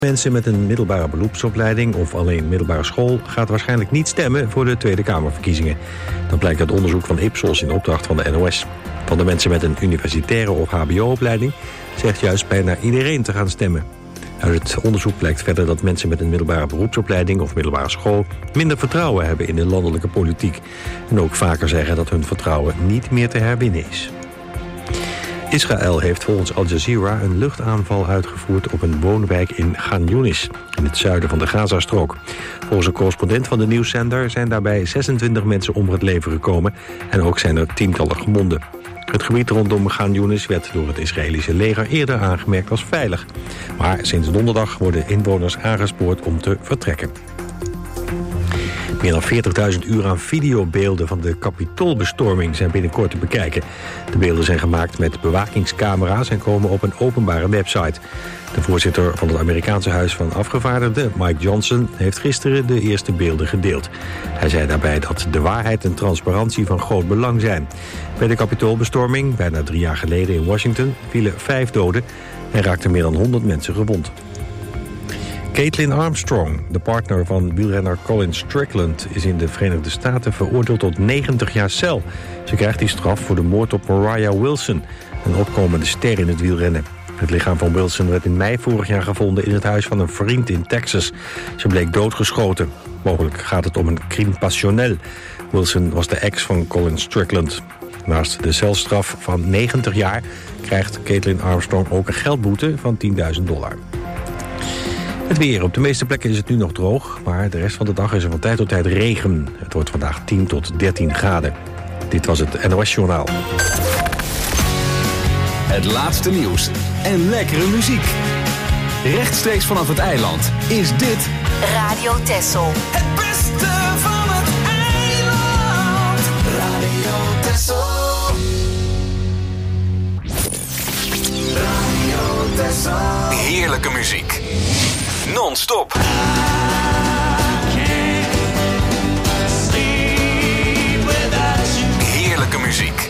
Mensen met een middelbare beroepsopleiding of alleen middelbare school gaat waarschijnlijk niet stemmen voor de Tweede Kamerverkiezingen. Dat blijkt uit onderzoek van Ipsos in opdracht van de NOS. Van de mensen met een universitaire of hbo-opleiding zegt juist bijna iedereen te gaan stemmen. Uit het onderzoek blijkt verder dat mensen met een middelbare beroepsopleiding of middelbare school minder vertrouwen hebben in de landelijke politiek. En ook vaker zeggen dat hun vertrouwen niet meer te herwinnen is. Israël heeft volgens Al Jazeera een luchtaanval uitgevoerd op een woonwijk in Khan Yunis, in het zuiden van de Gazastrook. Volgens een correspondent van de nieuwszender zijn daarbij 26 mensen om het leven gekomen en ook zijn er tientallen gewonden. Het gebied rondom Khan Yunis werd door het Israëlische leger eerder aangemerkt als veilig. Maar sinds donderdag worden inwoners aangespoord om te vertrekken. Meer dan 40.000 uur aan videobeelden van de Capitoolbestorming zijn binnenkort te bekijken. De beelden zijn gemaakt met bewakingscamera's en komen op een openbare website. De voorzitter van het Amerikaanse Huis van Afgevaardigden, Mike Johnson, heeft gisteren de eerste beelden gedeeld. Hij zei daarbij dat de waarheid en transparantie van groot belang zijn. Bij de Capitoolbestorming, bijna 3 jaar geleden in Washington, vielen 5 doden en raakten meer dan 100 mensen gewond. Caitlin Armstrong, de partner van wielrenner Colin Strickland, is in de Verenigde Staten veroordeeld tot 90 jaar cel. Ze krijgt die straf voor de moord op Mariah Wilson, een opkomende ster in het wielrennen. Het lichaam van Wilson werd in mei vorig jaar gevonden in het huis van een vriend in Texas. Ze bleek doodgeschoten. Mogelijk gaat het om een crime passionnel. Wilson was de ex van Colin Strickland. Naast de celstraf van 90 jaar krijgt Caitlin Armstrong ook een geldboete van $10.000. Het weer. Op de meeste plekken is het nu nog droog, maar de rest van de dag is er van tijd tot tijd regen. Het wordt vandaag 10 tot 13 graden. Dit was het NOS Journaal. Het laatste nieuws en lekkere muziek. Rechtstreeks vanaf het eiland is dit Radio Texel. Het beste van het eiland. Radio Texel. Radio Texel. heerlijke muziek. Non-stop. Heerlijke muziek.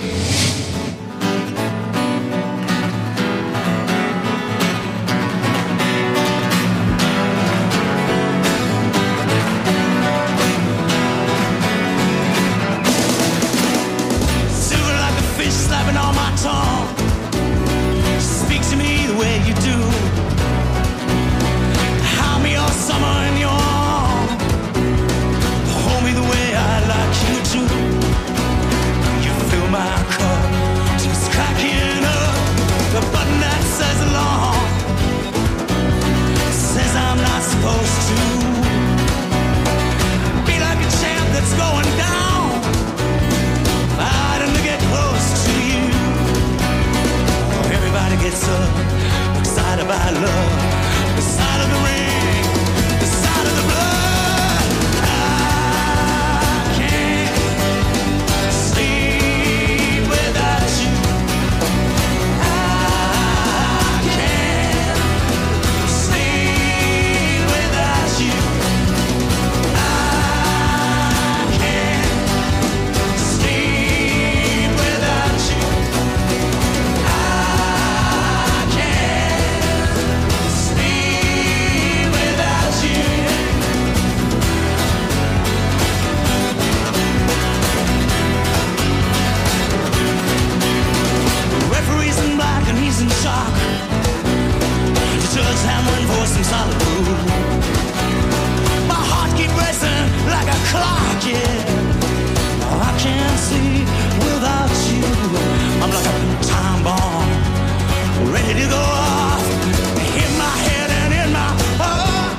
Silver like a fish slapping on my tongue. Speak to me the way you do. Hide me all summer in your arm. Hold me the way I like you to. You fill my cup, just cracking up. The button that says alarm says I'm not supposed to be like a champ that's going down. Fighting to get close to you. Everybody gets up, excited by love. The sight of the ring, the sight of the blood. I can't sleep without you. I can't sleep without you. I can't sleep without you. I can't sleep without you. The referee's in black and he's in shock. The judge's hammering for some solid proof. My heart keeps racing like a clock, yeah. I can't sleep without you. I'm like a time bomb, ready to go off. In my head and in my heart.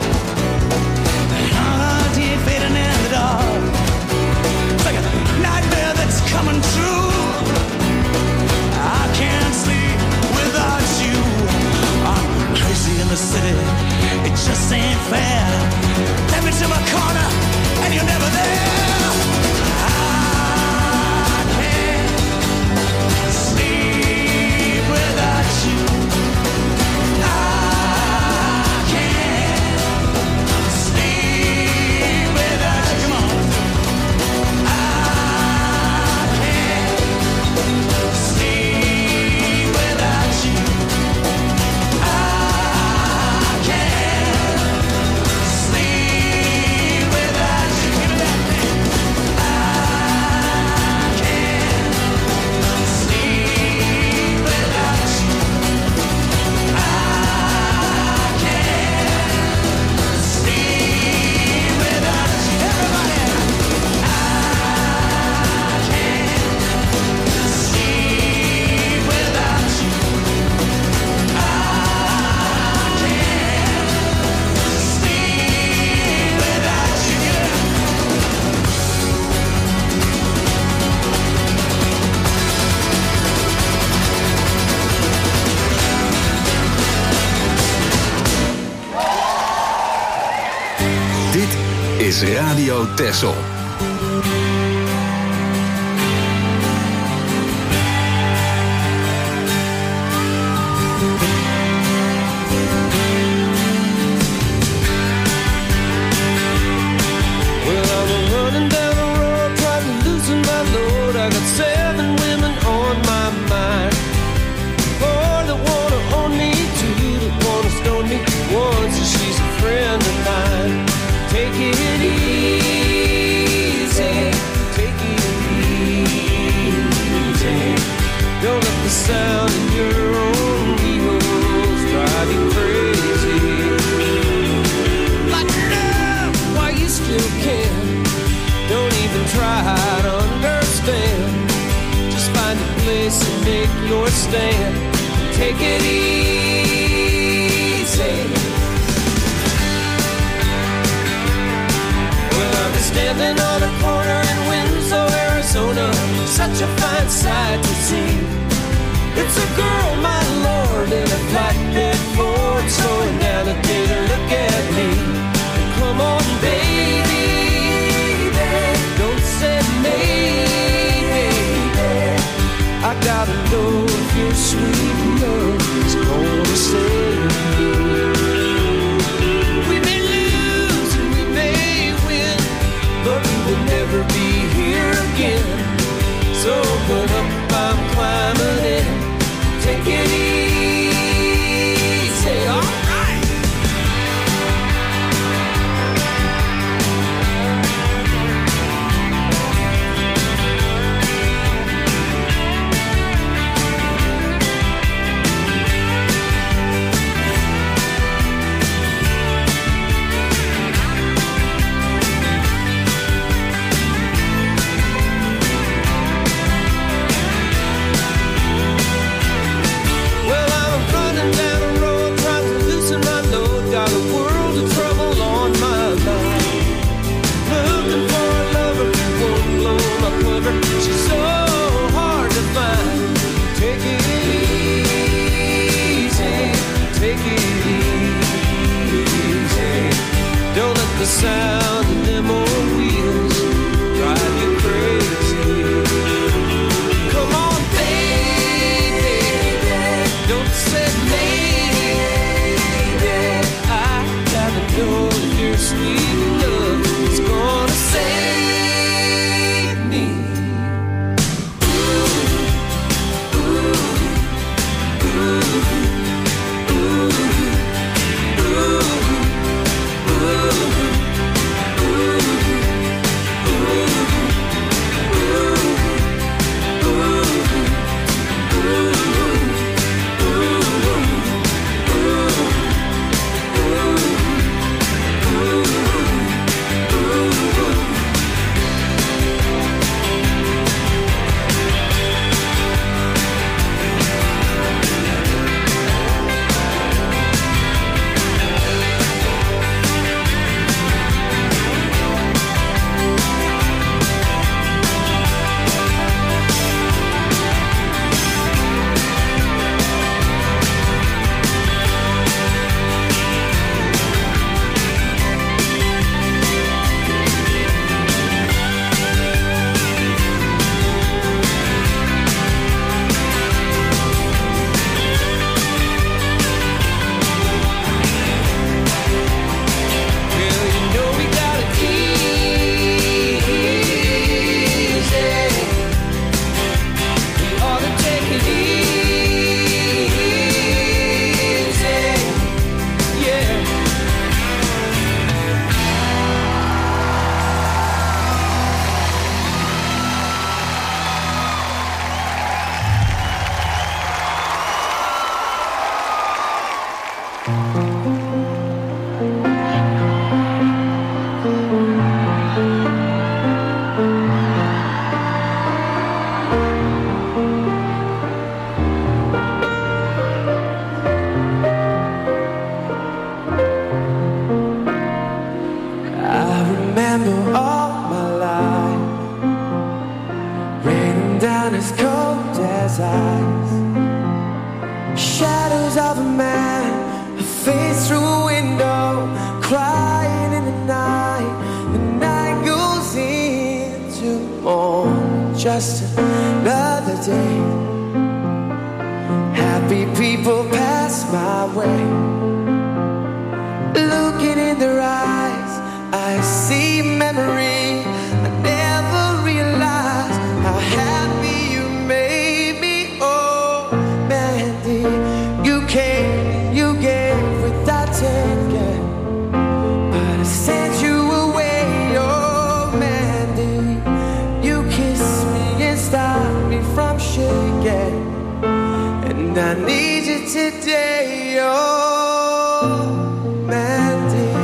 Deep fading in the dark. It's like a nightmare that's coming true. I can't sleep without you. I'm crazy in the city. It just ain't fair. Let me to my corner and you're never there. I can't sleep without you. I can't sleep without you. Come on. I can't sleep without you. I can't is Radio Texel. Sound in your own wheels drive you crazy. Like love, why you still can. Don't even try to understand. Just find a place and make your stand. Take it easy. Well, I'm standing on a corner in Winslow, Arizona. Such a fine sight to see. It's a girl, my lord, in a flatbed Ford, slowing down to take a look at me. Come on, baby, don't say maybe. I gotta know if your sweet love is gonna save me. We may lose and we may win, but we will never be here again. So open up, I'm climbing in. Take it easy, alright. just another day. Happy people pass my way. Looking in their eyes, I see memory. I never realized how happy you made me. Oh, Mandy, you came, you gave without taking, but I sent you away. Oh, Mandy, you kissed me and stopped me from shaking, and I need you today. Oh, Mandy.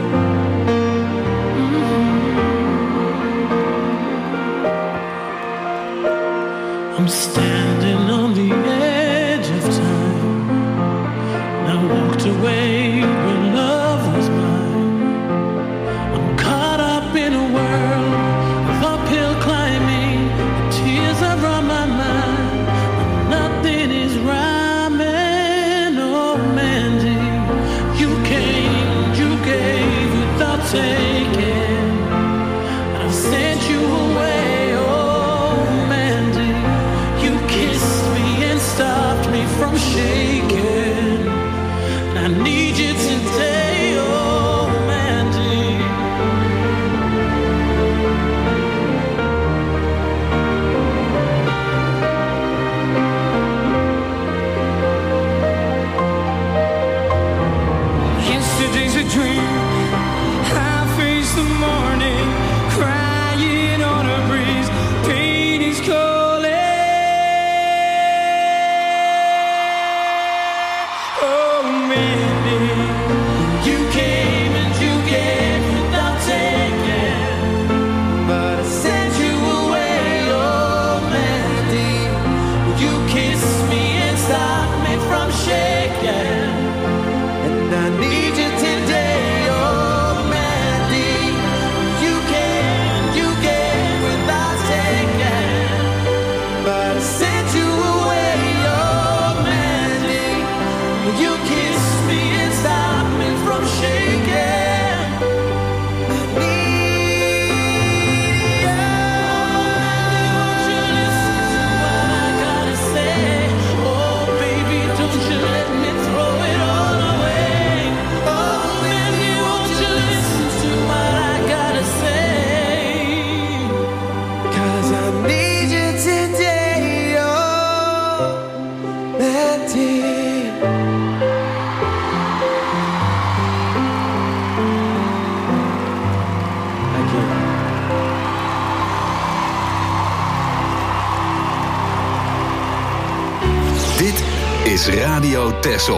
I'm standing on the edge of time. I walked away when love was mine. I'm caught up in a world of uphill climbing. Tears are on my mind, and nothing is rhyming. Oh, Mandy, you came, you gave without taking. I sent you away. Oh, Mandy, you kissed me and stopped me from shaking. I need you today, oh, Mandy. Yesterday's a dream. I face the morning, crying on a breeze. Pain is calling. Oh, Mandy, you came and you gave without taking, but I sent you away. Oh, Mandy, you kissed me and stopped me from shaking, and I need you today. Oh, Mandy, you came, you gave without taking, but I sent you away. Oh, Mandy, you kissed me and stopped me from shaking. I need you. Won't you listen to what I gotta say? Oh, baby, don't you let me throw it all away. Oh, Mandy, won't you listen to what I gotta say? 'Cause I need you today. Oh, Mandy. Thank you. Dit is Radio Texel.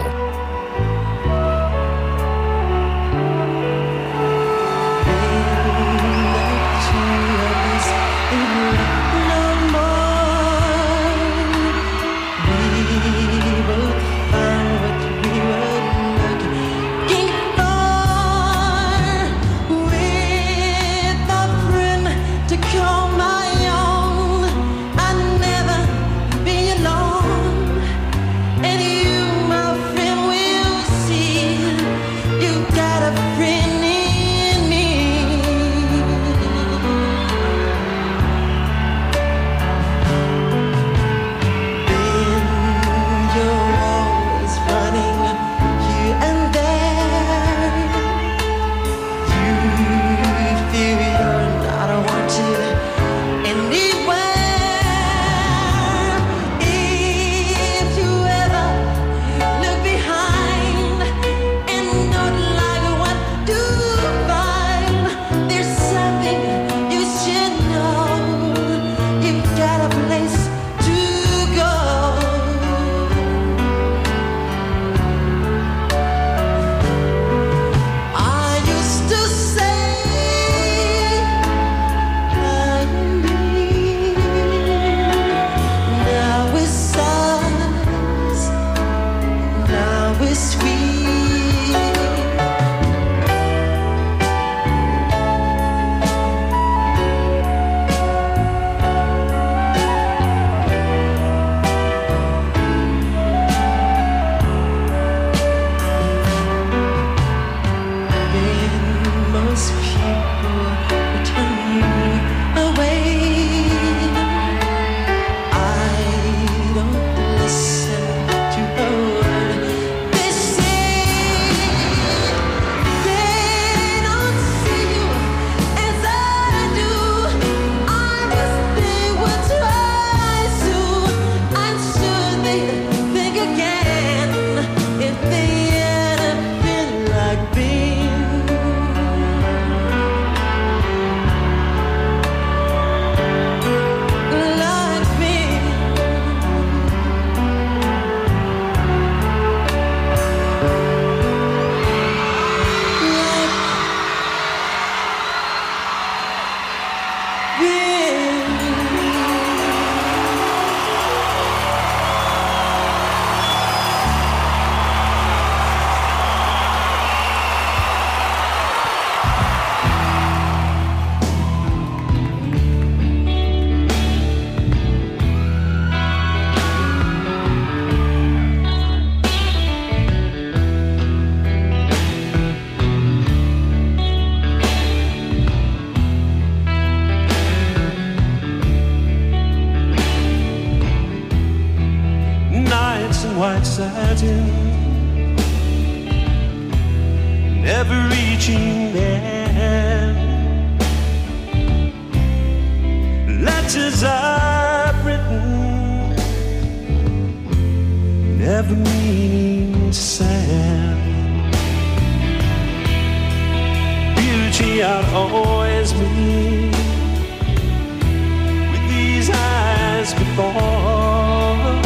And you, my friend, will see most people turn you away. satin, never reaching there. Letters I've written, never meaning to send. Beauty I'd always meet with these eyes before.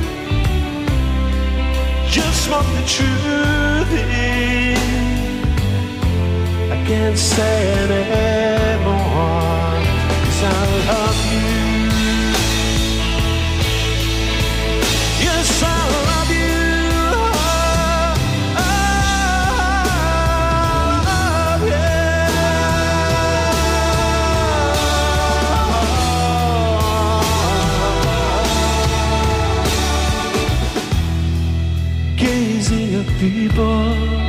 Just what the truth is, I can't say anymore, 'cause I love you. Yes, I love you. People,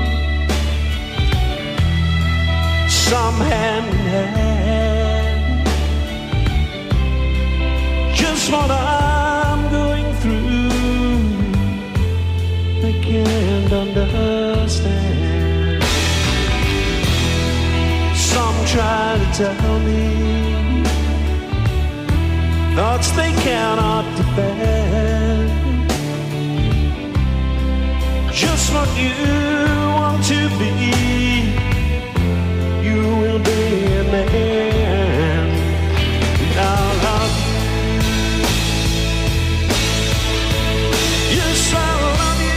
some hand in hand, just what I'm going through, they can't understand. Some try to tell me thoughts they cannot defend. Just what you want to be, you will be a man. And I'll love you. Yes, I'll love you.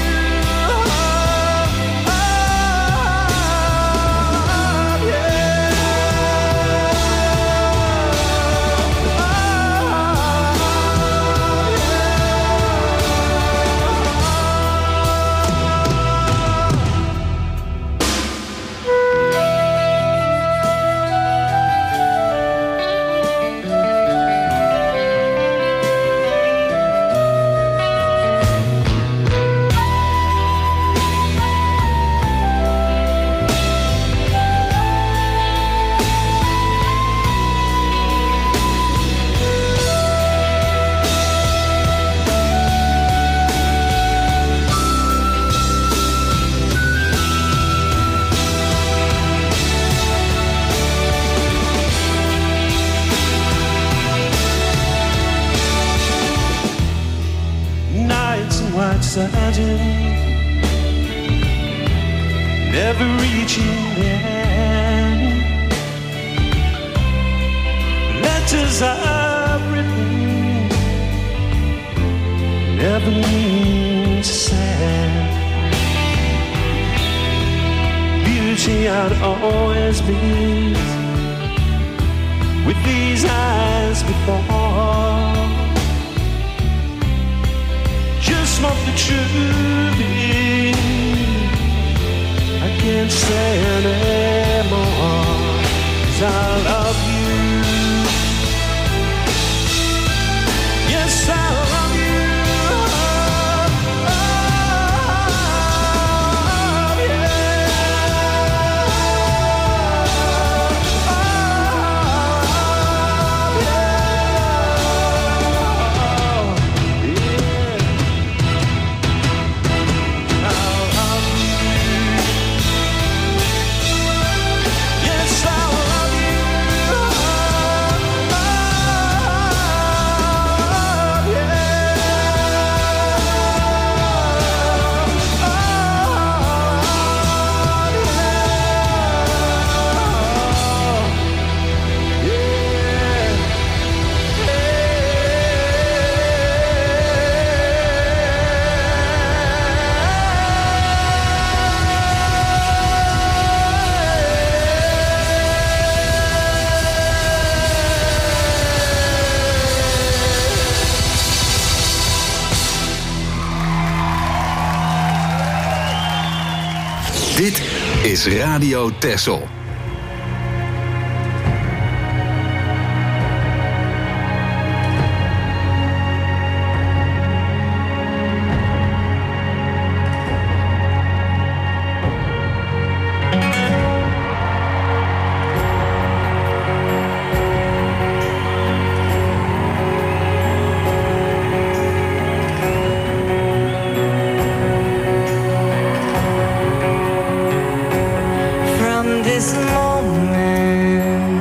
Satin, never reaching there. Letters I've written, never mean to send. Beauty I'd always miss with these eyes before. Just what the truth is, I can't say anymore, 'cause I love you. Yes, I love you. Dit is Radio Texel. this moment,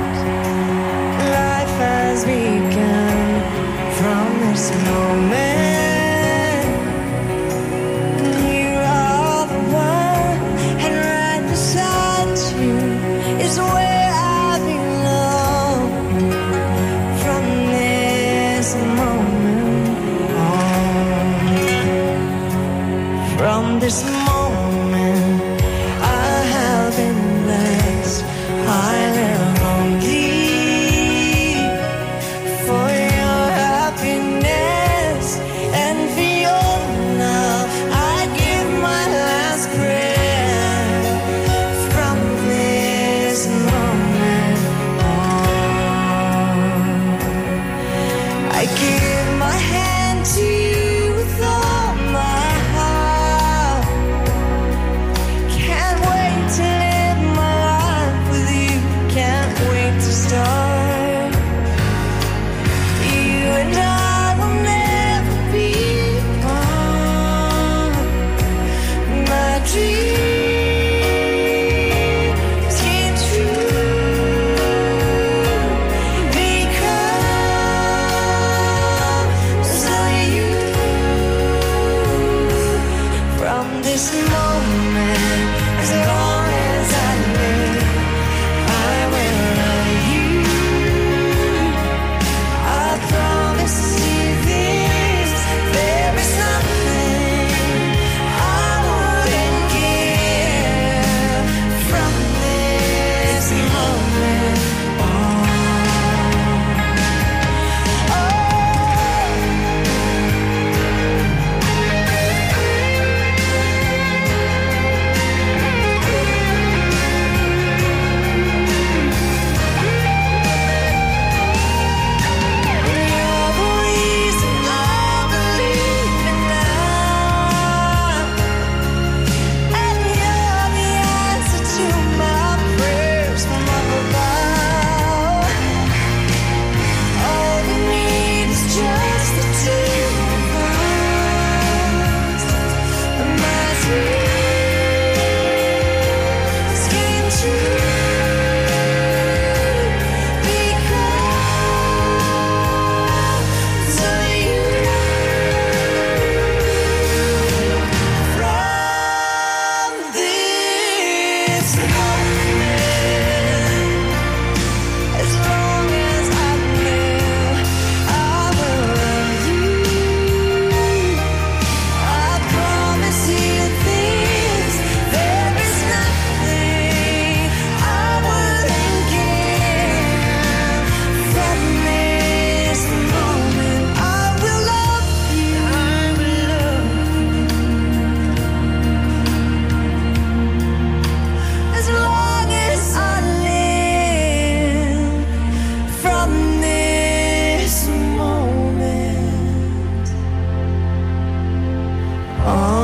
life has begun. From this moment, you are the one, and right beside you is where I belong. From this moment on, from this moment, I have been blessed. I live on thee for your happiness and for your love. I give my last breath. From this moment on, I give my hand to you with all my heart. Can't wait to live my life with you. Can't wait to start. You and I will never be apart. My dreams came true because of you. From this moment, as long as I live, I will love you. I promise you this, there is nothing I wouldn't give. From this moment on. You're the reason I believe in love, and you're the answer to my prayers from up above. All we need is just the two of us. My dreams came true because of you. From this moment, as long as I live, I will love you. I promise you this, there is nothing I wouldn't give. From this moment, I will love you. I will love you as long as I live. From this moment on.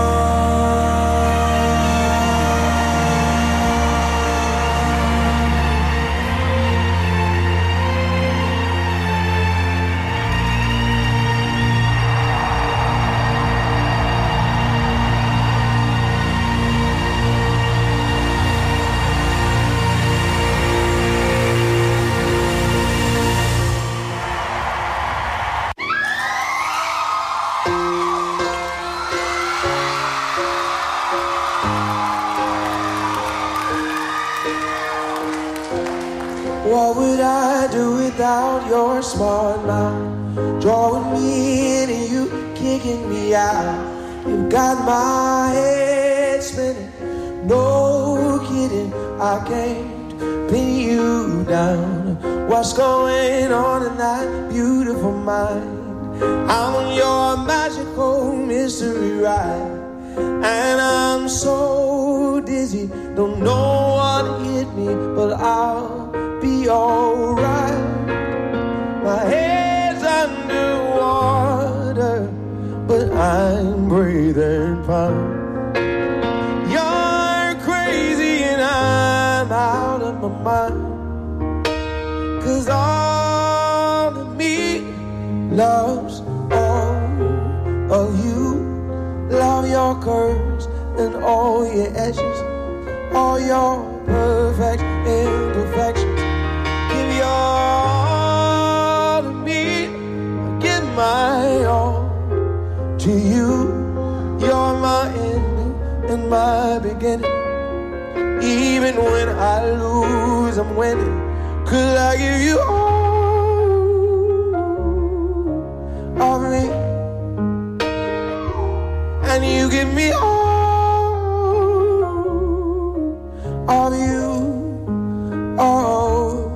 What would I do without your smart mouth? Drawing me in and you kicking me out. You've got my head spinning. No kidding, I can't pin you down. What's going on in that beautiful mind? I'm on your magical mystery ride, and I'm so dizzy, don't know what hit me, but I'll be alright. My head's underwater, but I'm breathing fine. You're crazy and I'm out of my mind, 'cause all of me loves all of you. Love your curves and all your edges, all your perfect imperfections. Give your all to me, I give my all to you. You're my ending and my beginning. Even when I lose, I'm winning. 'Cause I give you all of me, and you give me all of you. Oh,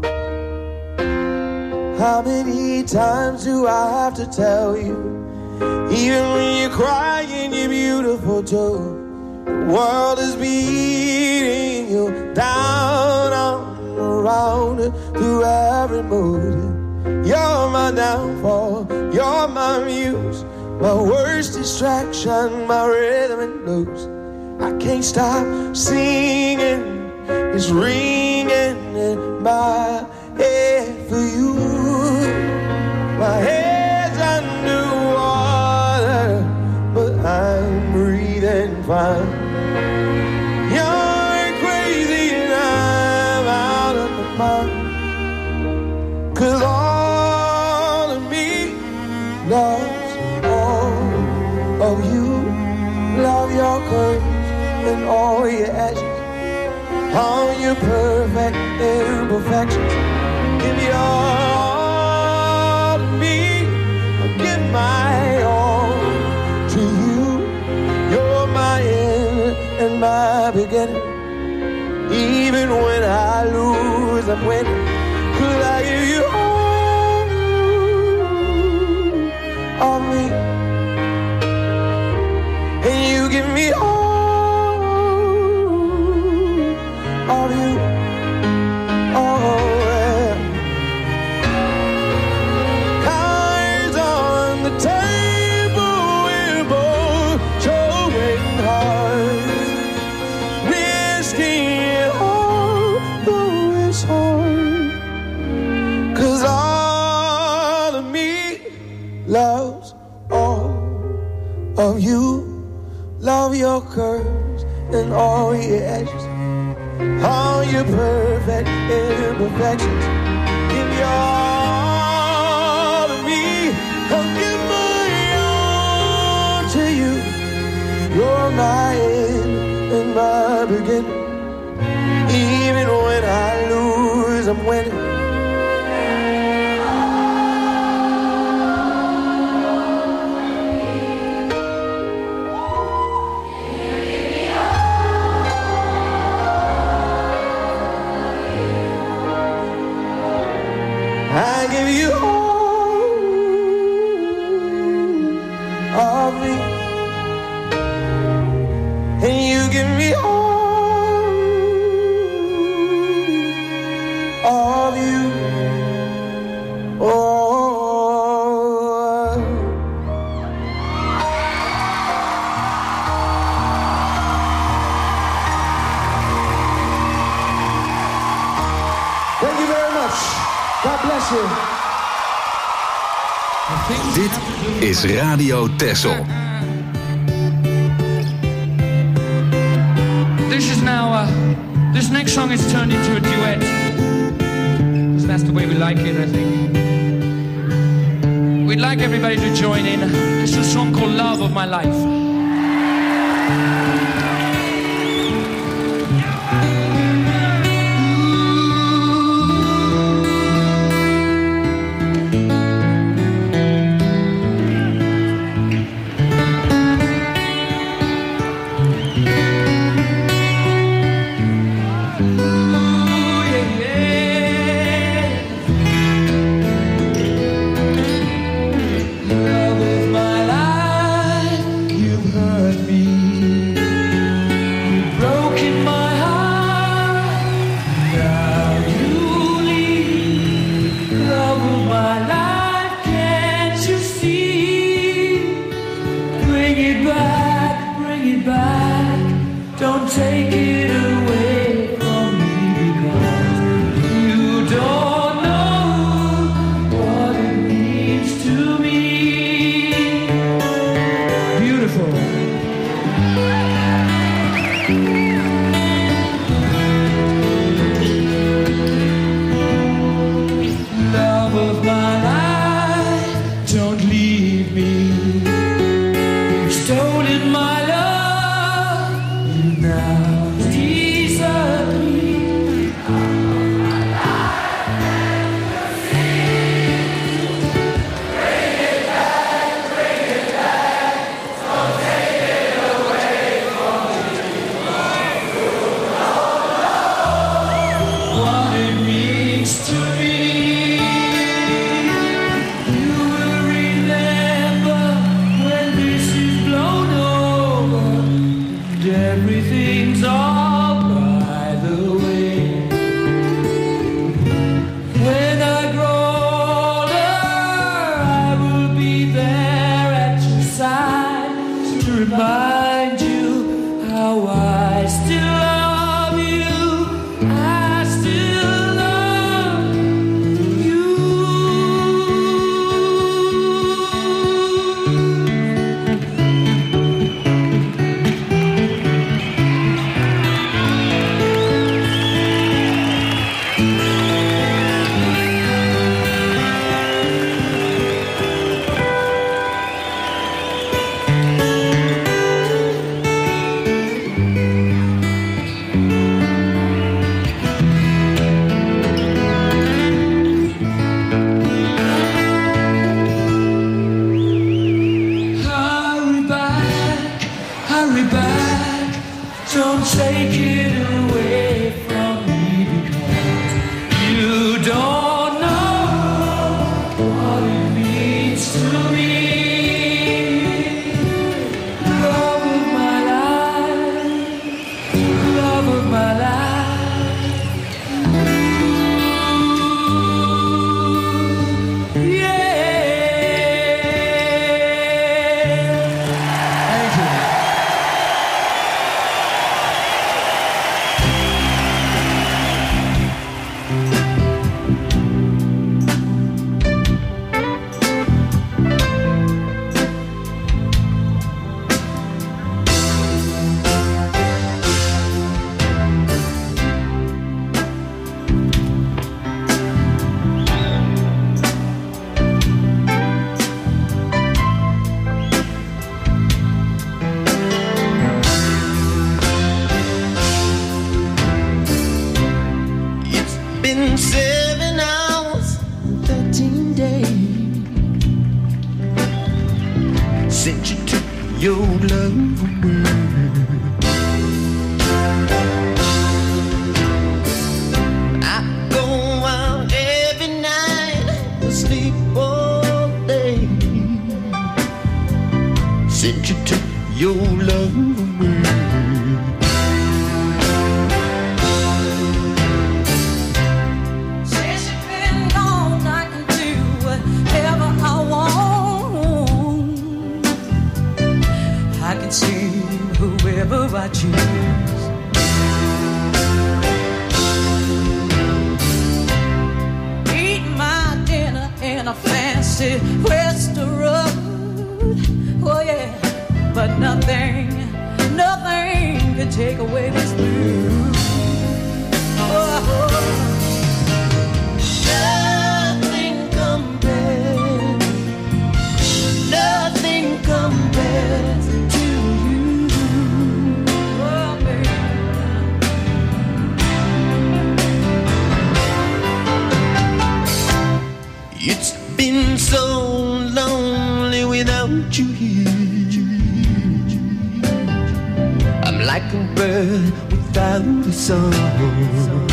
how many times do I have to tell you? Even when you're crying, you're beautiful too. The world is beating you down, around, through every mood. You're my downfall, you're my muse, my worst distraction, my rhythm and blues. I can't stop singing, it's ringing in my head for you. My head's underwater, but I'm breathing fine. You're crazy and I'm out of my mind. 'Cause all of me loves all of you. Love your curves and all your edges, all your perfect imperfections. Give your all to me, I'll give my all to you. You're my end and my beginning. Even when I lose, I'm winning. 'Cause I give you all of me, and you give me all of you. Oh, yeah. Cards on the table, we're both showing hearts, risking it all, though it's hard. 'Cause all of me loves all of you. Love your curves and all your edges, all your perfect imperfections. Give your all to me, I'll give my all to you. You're my end and my beginning. Even when I lose, I'm winning. I give you all of me, and you give me all of you. Oh. Thank you very much. God bless you. Dit is Radio Texel. This is now, this next song is turned into a duet. Because that's the way we like it, I think. We'd like everybody to join in. This is a song called Love of My Life. Love of my life, you what it means to me. You will remember when this is blown over and everything's all by the way. When I grow older, I will be there at your side to remind you how I still love you. I still love you. Hurry back, don't take it away from me because you don't know what it means to me. Love of my life, love of my life. Yeah. Thank you. It's been 7 hours and 13 days since you took your love away. I go out every night, sleep all day since you took your love away. Since you've been gone, I can do whatever I want. I can see whoever I choose. Eat my dinner in a fancy restaurant. Oh yeah, but nothing can take away this blues. Oh. Nothing compares to you, oh, baby. It's been so lonely without you here. I'm like a bird without a song.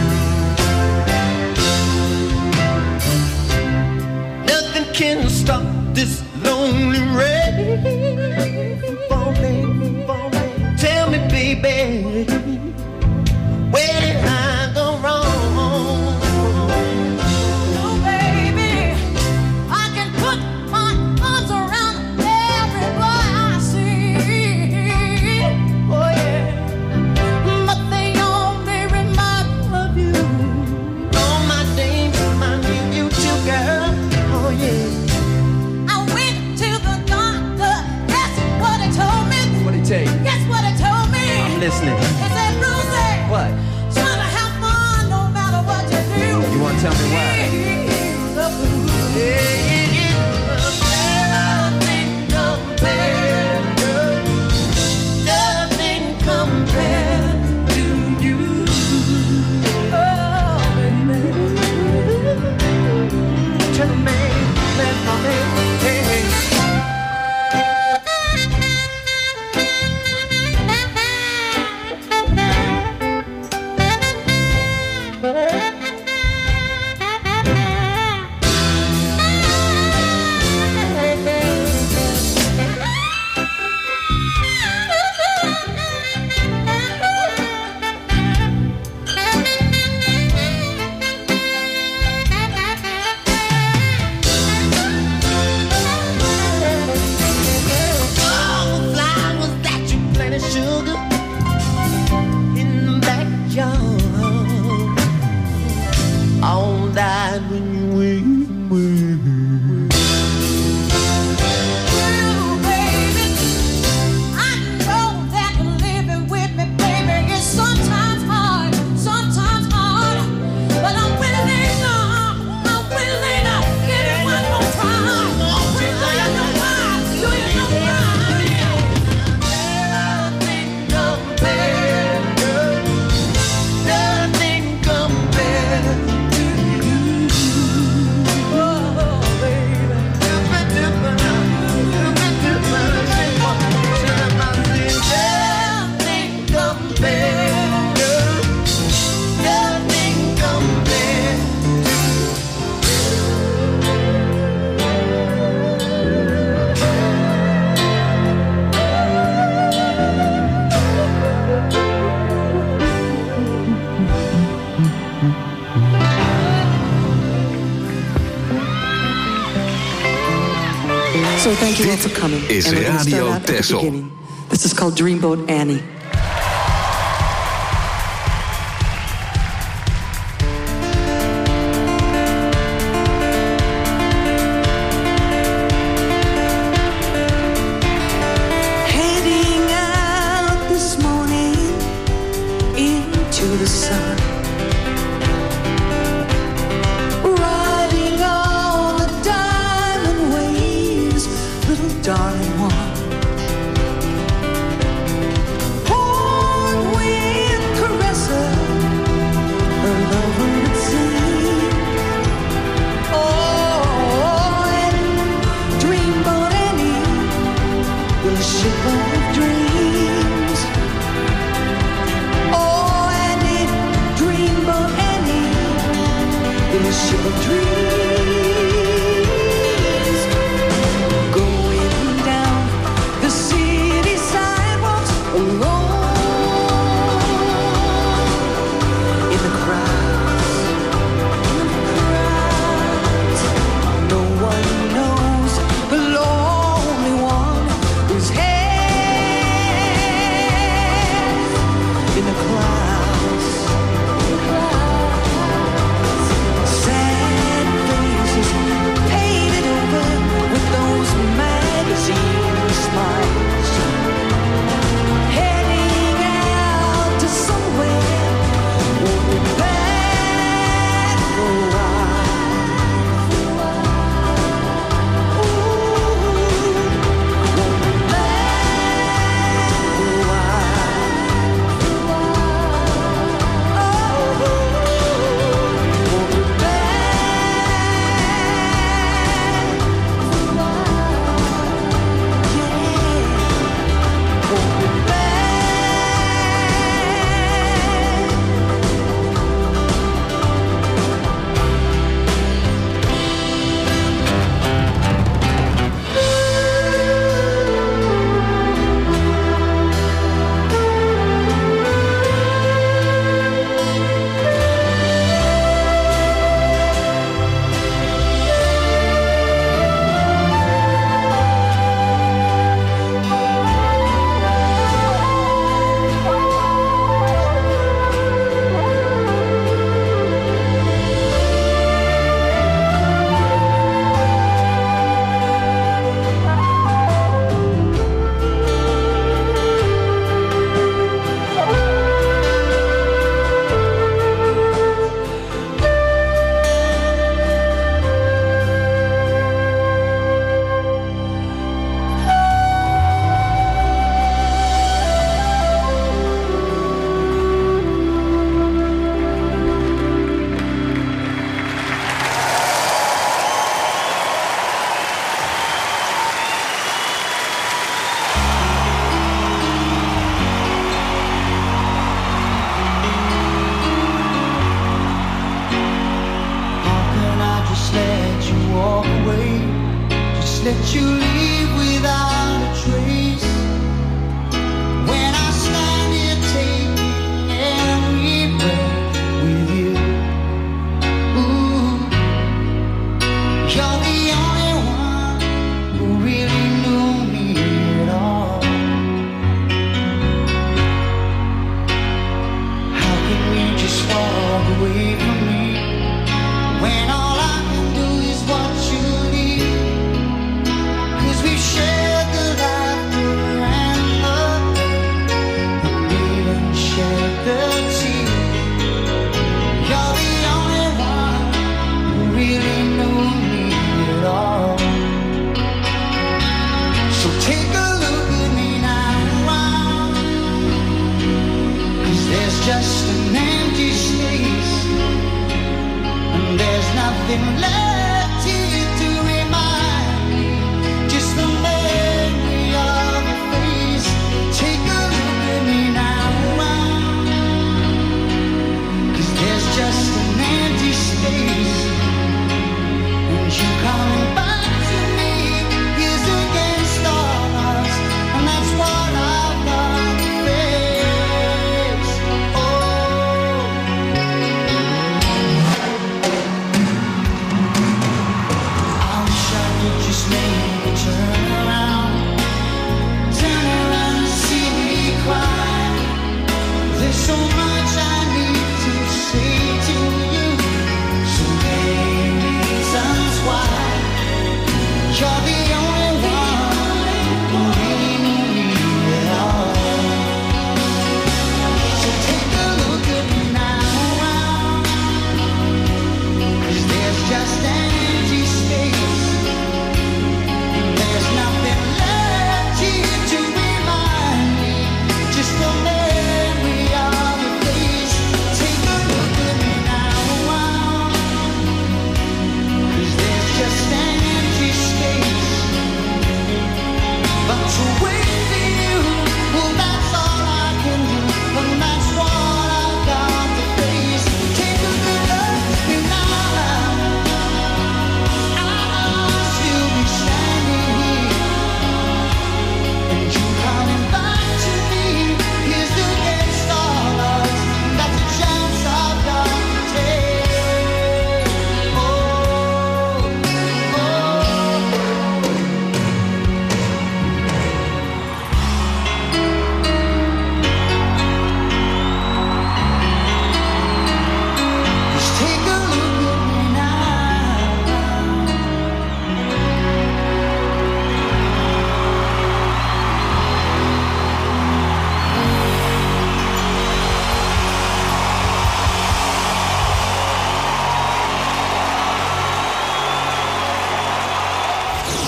Nothing can stop this lonely rain from falling. Tell me, baby, where did I go wrong? Oh, baby, I can put my arms around every boy I see. Oh, yeah, but they only remind me of you. All my days remind me of you too, girl. Oh, yeah. I went to the doctor. Guess what he told me? What'd he tell you? Guess what he told me? I'm listening. He said, So thank you all for coming. Is and we're gonna start Radio out at the Texel. beginning. This is called Dreamboat Annie. Heading out this morning into the sun, riding on the diamond waves, little darling one. Born with Caressa, her lover at sea. Oh, Annie, Dreamboat Annie, the ship of dreams. Oh, Annie, Dreamboat Annie, the ship of dreams. Going down the city sidewalks alone, in the crowds, no one knows the lonely one whose head in the clouds, sad faces painted over with those magazine smiles, heading out to somewhere, won't be back for a while. Ooh, won't be back for a while. Oh, won't be back for a while. Yeah, won't be back. How can I just let you walk away? Just let you leave without a trace. When I stand here taking every breath with you. Ooh, you're the only one who really knew me at all. How can we just walk away from me when all I can do is watch you leave? 'Cause we shared the laughter and the pain, and even shared the tears. You're the only one who really knew me at all. So take a look at me now, 'cause there's just an empty space, and there's nothing left here to remind me, just the memory of your face. Take a look at me now, 'cause there's just an empty space, and you coming back to me is against all odds, and that's what I've got to face. Oh,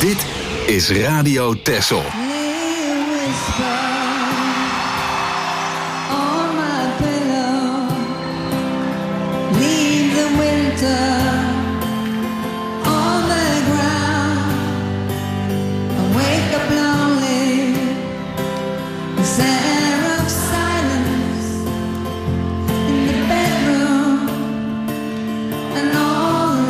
Dit is Radio Texel.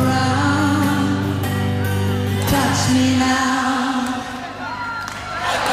Me now.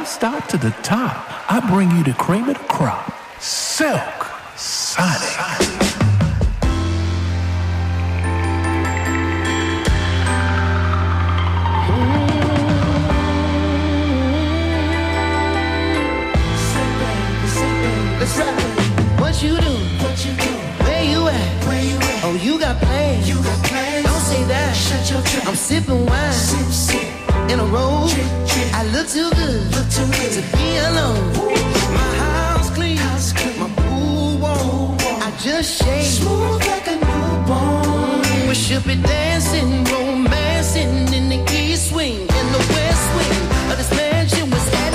start to the top, I bring you the cream of the crop. Silk Sonic. What you do? Where you at? Oh, you got plans. Don't say that. Shut your trap. I'm sipping wine. Sip. In a row. I look too good to be alone. My house clean. My pool warm. I just shaved. Smooth like a newborn. We should be dancing, romancing in the east wing, in the west wing of this mansion was headed.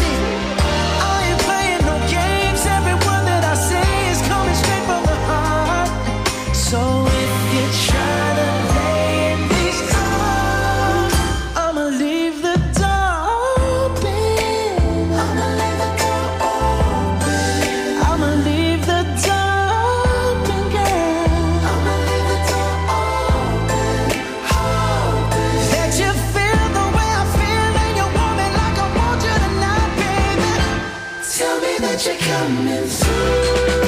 So if you try to lay in these arms, I'ma leave the door open. I'ma leave the door open. I'ma leave the door open, girl. I'ma leave the door open. Let you feel the way I feel, and you want me like I want you tonight, baby. Tell me that you're coming through.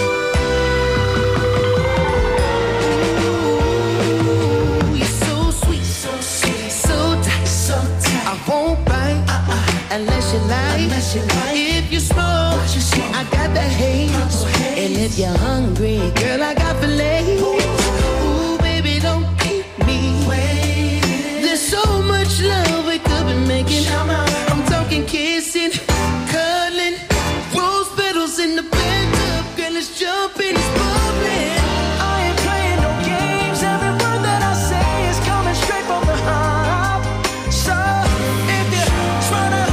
Unless you like, if you smoke, I got the haze. And if you're hungry, girl, I got fillets. Ooh, baby, don't keep me waiting. There's so much love we could be making. I'm talking kissing, cuddling, rose petals in the bathtub. Girl, it's jumping, it's bubbling. I ain't playing no games. Every word that I say is coming straight from the heart. So if you try to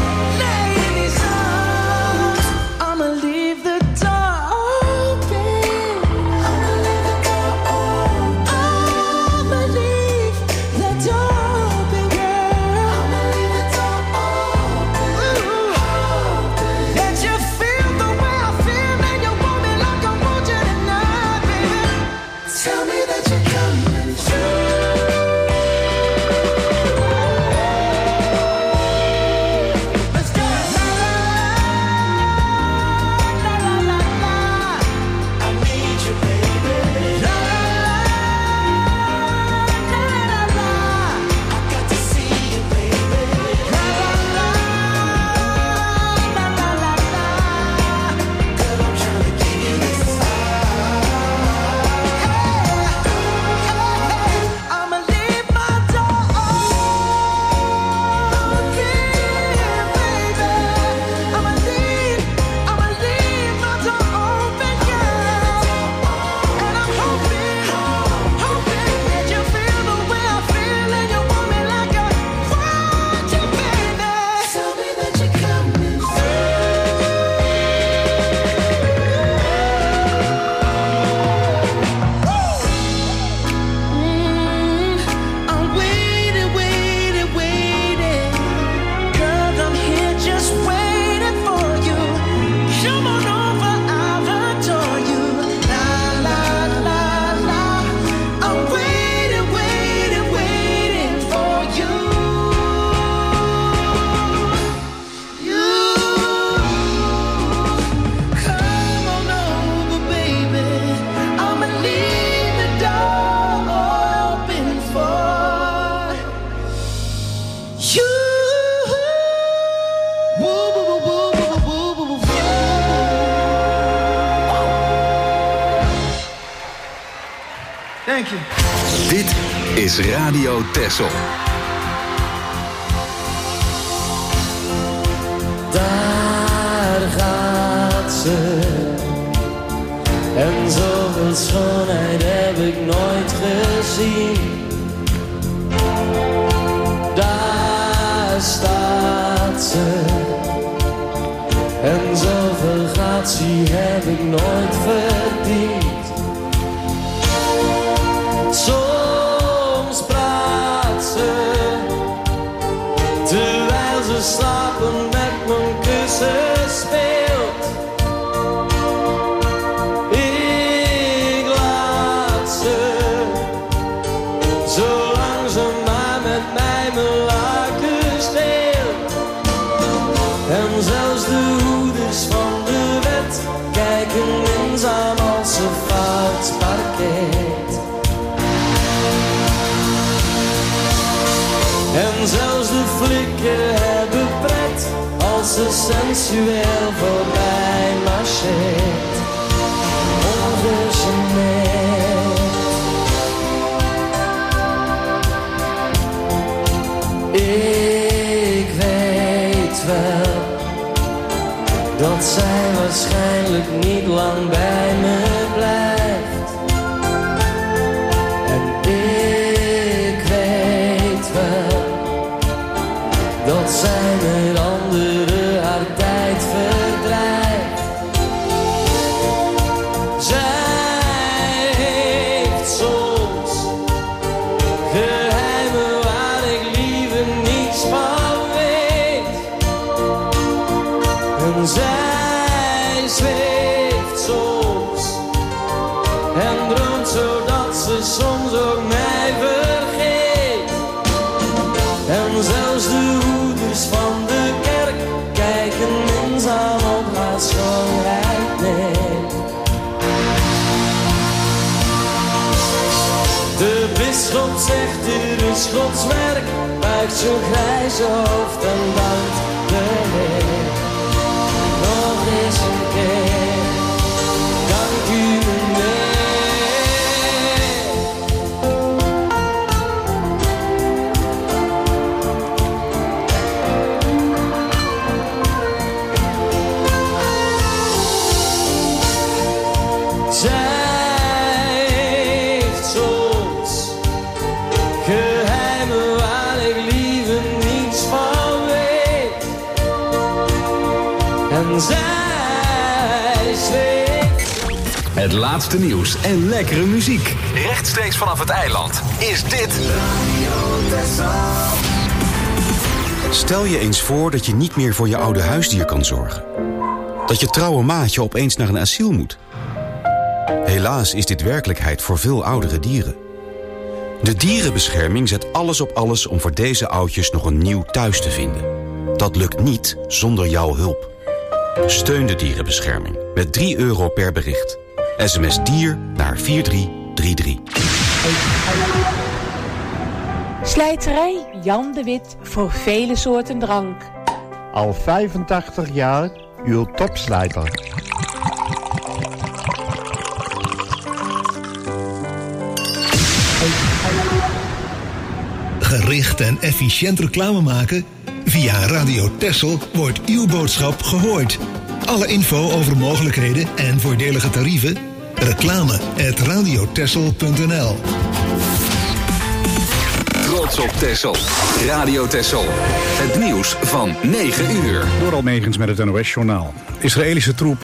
Dit is Radio Texel. Daar gaat ze. En zoveel schoonheid heb ik nooit gezien. Daar staat ze. En zoveel gratie heb ik nooit verdiend. Soms praat ze, terwijl ze slapen met mijn kussen speelt. Ik laat ze, zolang ze maar met mij mijn laken steelt. En zelfs de pret, kijken minzaam als ze fout parkeert. En zelfs de flikken hebben pret als ze sensueel voorbij marcheert. Ongegeneerd. Ik weet wel dat zij waarschijnlijk niet lang bij me blijft. En ik weet wel dat zij met anderen haar tijd verdrijft. Zij heeft soms geheimen waar ik liever niets van weet. En zij zweeft soms en droomt zodat ze soms ook mij vergeet. En zelfs de hoeders van de kerk kijken minzaam op haar schoonheid neer. De bisschop zegt hier is Gods werk, buigt zijn grijze hoofd en dankt de Heer. Nog eens een keer, dank u meneer. Zij heeft soms geheimen waar ik liever niets van weet. En zij zweeft. Het laatste nieuws en lekkere muziek. Rechtstreeks vanaf het eiland is dit Stel je eens voor dat je niet meer voor je oude huisdier kan zorgen. Dat je trouwe maatje opeens naar een asiel moet. Helaas is dit werkelijkheid voor veel oudere dieren. De dierenbescherming zet alles op alles om voor deze oudjes nog een nieuw thuis te vinden. Dat lukt niet zonder jouw hulp. Steun de dierenbescherming met €3 per bericht. SMS dier naar 4333. Slijterij Jan de Wit voor vele soorten drank. Al 85 jaar uw topslijter. Gericht en efficiënt reclame maken? Via Radio Texel wordt uw boodschap gehoord. Alle info over mogelijkheden en voordelige tarieven? reclame@radiotexel.nl. Trots op Texel. Radio Texel. Het nieuws van 9 uur. Door Almegens met het NOS-journaal. Israëlische troepen